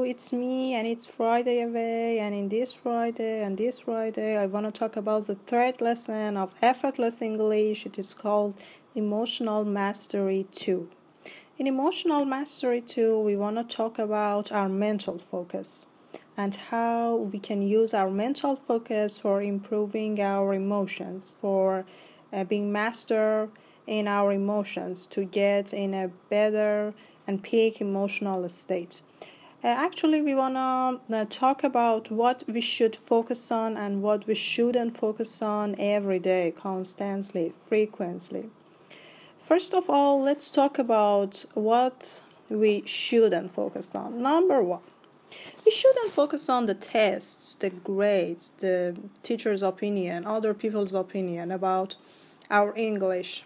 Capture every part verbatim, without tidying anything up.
it's me, and it's Friday away, and in this Friday and this Friday, I want to talk about the third lesson of Effortless English. It is called Emotional Mastery two. In Emotional Mastery two, we want to talk about our mental focus and how we can use our mental focus for improving our emotions, for uh, being master in our emotions to get in a better and peak emotional state. Uh, actually, we want to uh, talk about what we should focus on and what we shouldn't focus on every day, constantly, frequently. First of all, let's talk about what we shouldn't focus on. Number one, we shouldn't focus on the tests, the grades, the teacher's opinion, other people's opinion about our English.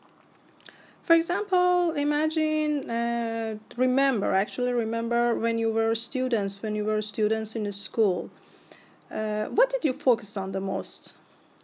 For example, imagine, uh, remember, actually remember when you were students, when you were students in the school. Uh, what did you focus on the most?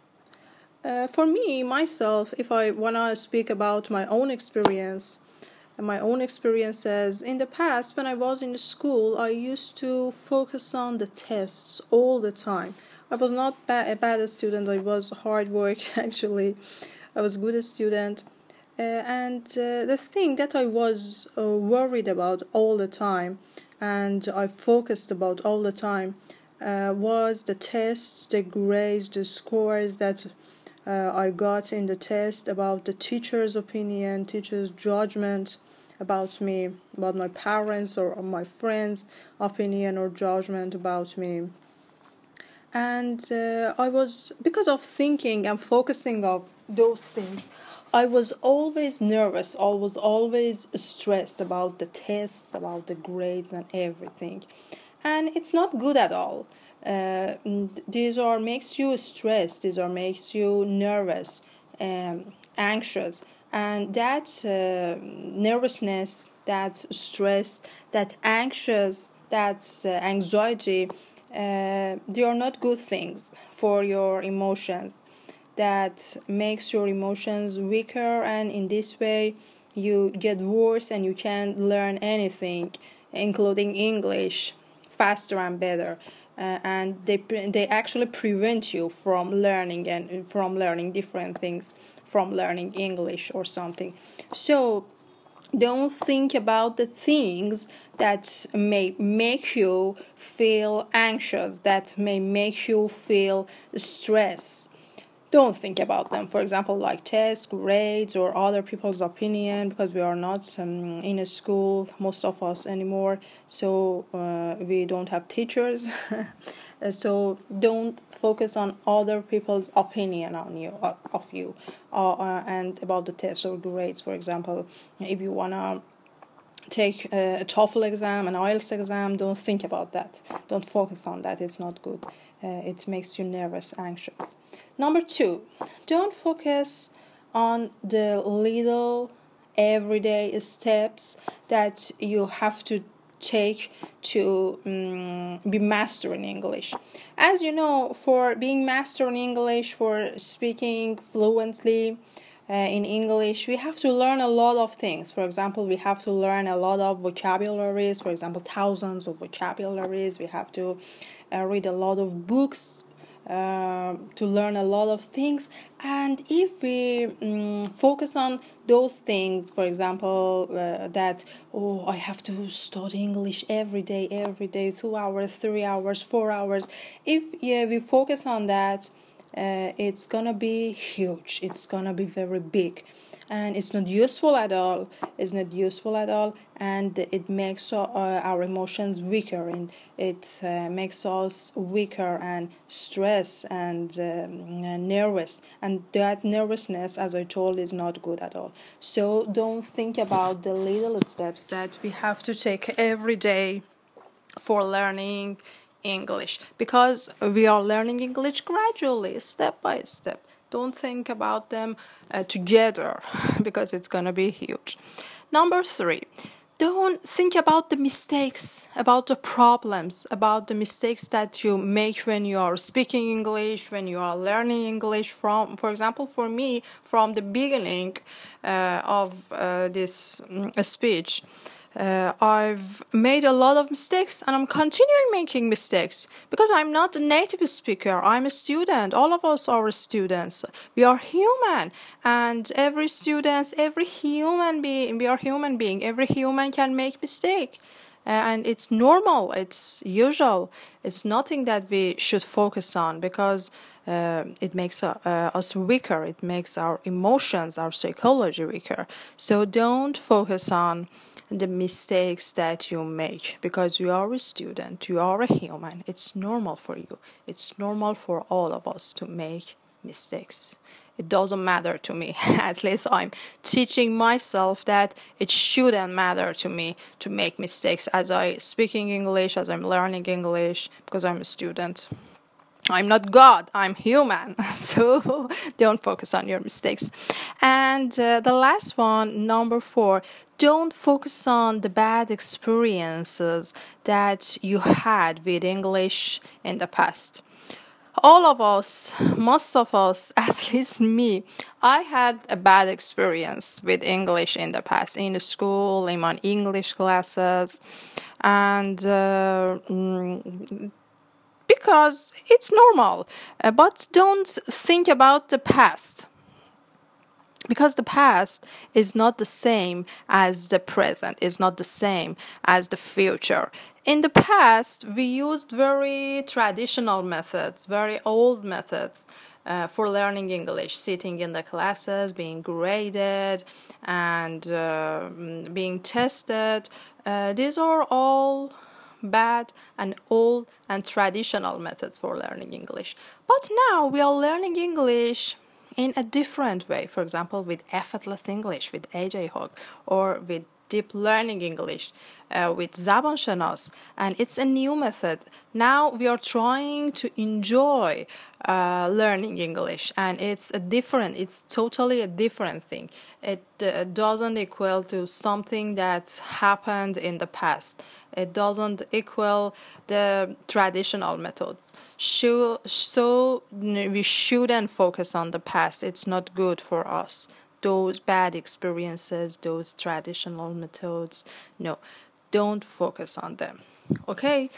Uh, for me, myself, if I want to speak about my own experience, and my own experiences, in the past, when I was in school, I used to focus on the tests all the time. I was not ba- a bad student, I was hard work, actually. I was a good student. Uh, and uh, the thing that I was uh, worried about all the time and I focused about all the time uh, was the tests, the grades, the scores that uh, I got in the test, about the teacher's opinion, teacher's judgment about me, about my parents or my friends' opinion or judgment about me. And uh, I was, because of thinking and focusing of those things, I was always nervous, I was always stressed about the tests, about the grades and everything. And it's not good at all. Uh, these are makes you stressed, these are makes you nervous, um, anxious. And that uh, nervousness, that stress, that anxious, that uh, anxiety, uh, they are not good things for your emotions. That makes your emotions weaker, and in this way you get worse and you can't learn anything, including English, faster and better. Uh, and they they actually prevent you from learning and from learning different things, from learning English or something. So don't think about the things that may make you feel anxious, that may make you feel stress. Don't think about them. For example, like tests, grades, or other people's opinion, because we are not um, in a school, most of us anymore, so uh, we don't have teachers. So don't focus on other people's opinion on you, uh, of you, uh, uh, and about the tests or grades. For example, if you wanna take a TOEFL exam, an I E L T S exam, don't think about that. Don't focus on that. It's not good. Uh, it makes you nervous, anxious. Number two, don't focus on the little everyday steps that you have to take to um, be master in English. As you know, for being master in English, for speaking fluently, Uh, in English, we have to learn a lot of things. For example, we have to learn a lot of vocabularies, for example, thousands of vocabularies. We have to uh, read a lot of books uh, to learn a lot of things. And if we um, focus on those things, for example, uh, that, oh, I have to study English every day, every day, two hours, three hours, four hours. If yeah, we focus on that, Uh, it's gonna be huge, it's gonna be very big, and it's not useful at all, it's not useful at all, and it makes uh, our emotions weaker, and it uh, makes us weaker and stressed and um, nervous, and that nervousness, as I told, is not good at all. So don't think about the little steps that we have to take every day for learning English, because we are learning English gradually, step by step. Don't think about them uh, together, because it's gonna be huge. Number three, don't think about the mistakes, about the problems, about the mistakes that you make when you are speaking English, when you are learning English. From, for example, for me, from the beginning uh, of uh, this um, speech, Uh, I've made a lot of mistakes and I'm continuing making mistakes because I'm not a native speaker. I'm a student. All of us are students. We are human, and every student, every human being, we are human being. Every human can make mistake, and it's normal. It's usual. It's nothing that we should focus on because uh, it makes uh, us weaker. It makes our emotions, our psychology weaker. So don't focus on the mistakes that you make because you are a student, you are a human. It's normal for you. It's normal for all of us to make mistakes. It doesn't matter to me. At least I'm teaching myself that it shouldn't matter to me to make mistakes as I speaking English, as I'm learning English, because I'm a student. I'm not God, I'm human, so don't focus on your mistakes. And uh, the last one, number four, don't focus on the bad experiences that you had with English in the past. All of us, most of us, at least me, I had a bad experience with English in the past, in the school, in my English classes, and uh, mm, because it's normal, uh, but don't think about the past, because the past is not the same as the present, is not the same as the future. In the past, we used very traditional methods, very old methods uh, for learning English, sitting in the classes, being graded, and uh, being tested. Uh, these are all bad and old and traditional methods for learning English. But now we are learning English in a different way. For example, with effortless English, with A J Hawk, or with deep learning English, uh, with Zaban Shanas, and it's a new method. Now we are trying to enjoy uh, learning English, and it's a different, it's totally a different thing. It uh, doesn't equal to something that happened in the past. It doesn't equal the traditional methods. So, so we shouldn't focus on the past. It's not good for us. Those bad experiences, those traditional methods, no, don't focus on them. Okay,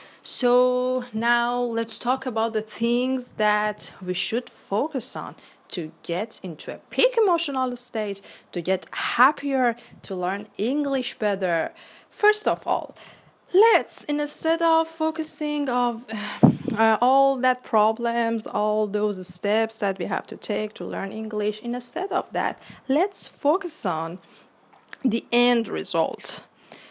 so now let's talk about the things that we should focus on to get into a peak emotional state, to get happier, to learn English better. First of all, let's, instead of focusing of uh, all that problems, all those steps that we have to take to learn English, instead of that, let's focus on the end result.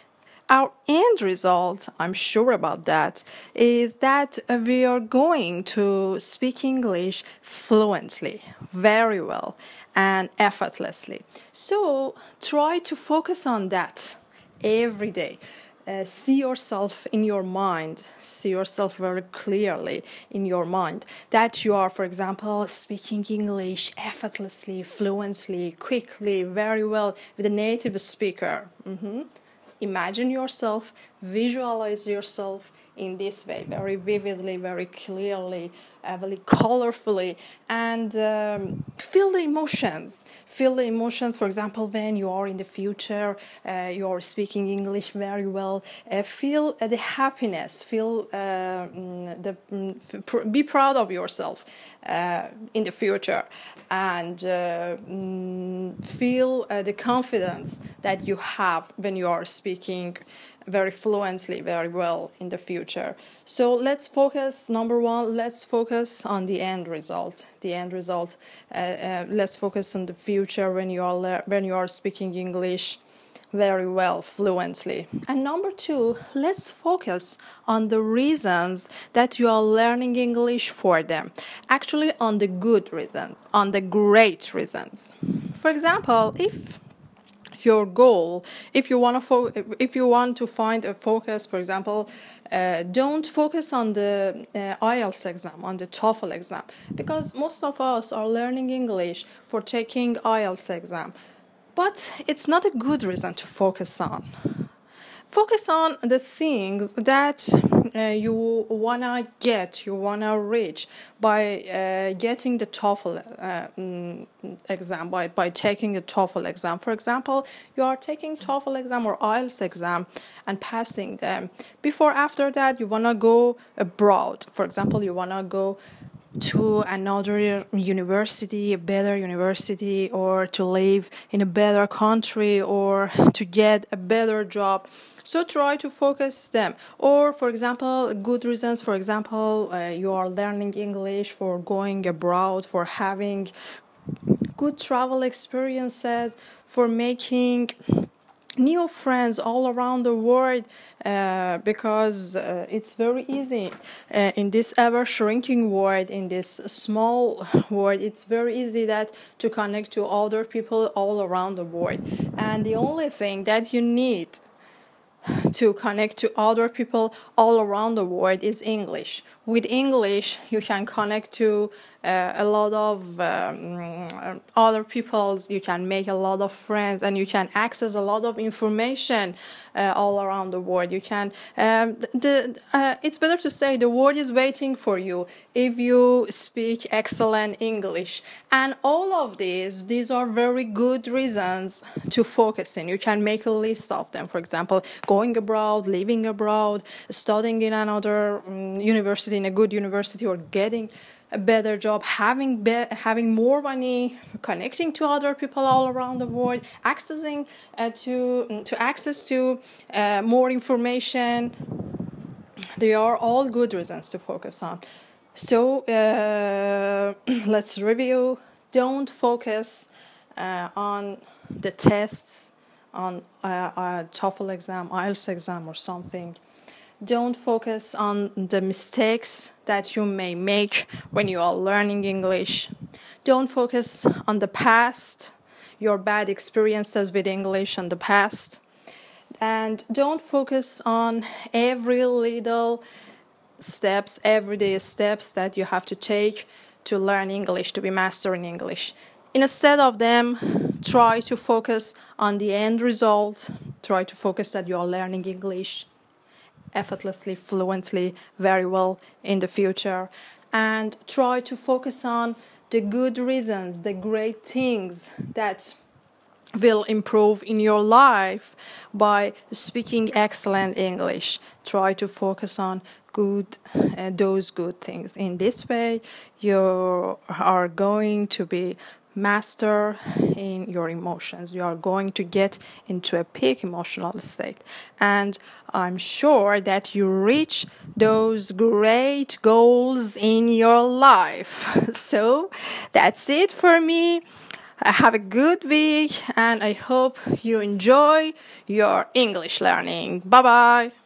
Our end result, I'm sure about that, is that we are going to speak English fluently, very well, and effortlessly. So try to focus on that every day. Uh, see yourself in your mind, see yourself very clearly in your mind that you are, for example, speaking English effortlessly, fluently, quickly, very well with a native speaker. Mm-hmm. Imagine yourself, visualize yourself in this way, very vividly, very clearly, uh, very colorfully, and um, feel the emotions. Feel the emotions, for example, when you are in the future, uh, you are speaking English very well. Uh, feel uh, the happiness, feel uh, the, mm, be proud of yourself uh, in the future, and uh, mm, feel uh, the confidence that you have when you are speaking very fluently, very well in the future. So let's focus, number one, let's focus on the end result. The end result. Uh, uh, let's focus on the future when you are le- when you are speaking English very well, fluently. And number two, let's focus on the reasons that you are learning English for them. Actually, on the good reasons, on the great reasons. For example, if your goal, if you want to fo- if you want to find a focus, for example, uh, don't focus on the uh, I E L T S exam, on the TOEFL exam, because most of us are learning English for taking I E L T S exam, but it's not a good reason to focus on. Focus on the things that uh, you wanna get, you wanna reach by uh, getting the TOEFL uh, mm, exam, by, by taking a TOEFL exam. For example, you are taking TOEFL exam or I E L T S exam and passing them. Before, after that, you wanna go abroad. For example, you wanna go to another university, a better university, or to live in a better country, or to get a better job. So try to focus them. Or, for example, good reasons, for example, uh, you are learning English for going abroad, for having good travel experiences, for making new friends all around the world, uh, because uh, it's very easy uh, in this ever shrinking world, in this small world. It's very easy that to connect to other people all around the world, and the only thing that you need to connect to other people all around the world is English. With English, you can connect to uh, a lot of um, other peoples, you can make a lot of friends, and you can access a lot of information uh, all around the world. You can, um, the, uh, it's better to say the world is waiting for you if you speak excellent English. And all of these, these are very good reasons to focus in. You can make a list of them. For example, going abroad, living abroad, studying in another um, university, in a good university, or getting a better job, having be- having more money, connecting to other people all around the world, accessing uh, to to access to uh, more information. They are all good reasons to focus on. So uh, let's review. Don't focus uh, on the tests, on uh, a TOEFL exam, I E L T S exam, or something. Don't focus on the mistakes that you may make when you are learning English. Don't focus on the past, your bad experiences with English in the past. And don't focus on every little steps, everyday steps that you have to take to learn English, to be mastering English. Instead of them, try to focus on the end result. Try to focus that you are learning English effortlessly, fluently, very well in the future. And try to focus on the good reasons, the great things that will improve in your life by speaking excellent English. Try to focus on good, uh, those good things. In this way, you are going to be master in your emotions. You are going to get into a peak emotional state. And I'm sure that you reach those great goals in your life. So that's it for me. Have a good week, and I hope you enjoy your English learning. Bye-bye.